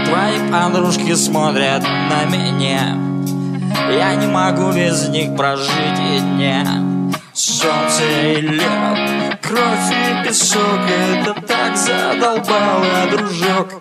Твои подружки смотрят на меня, я не могу без них прожить и дня. Солнце и лед, кровь и песок, это так задолбало, дружок.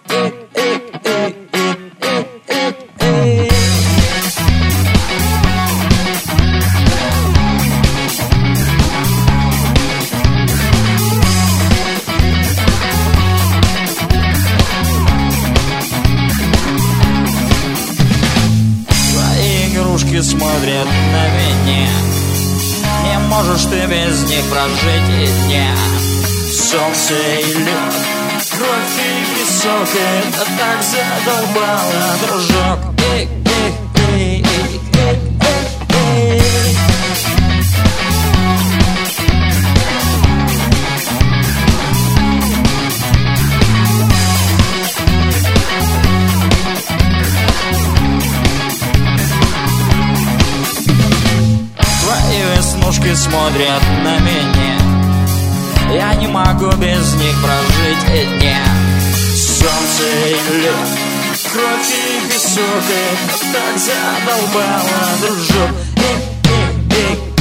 Игрушки смотрят на меня, не можешь ты без них прожить и дня. Солнце и лед, кровь и песок, это так задолбало, дружок. Веснушки смотрят на меня, я не могу без них прожить и дня. Солнце и лед, кровь и песок, это так задолбало, дружок.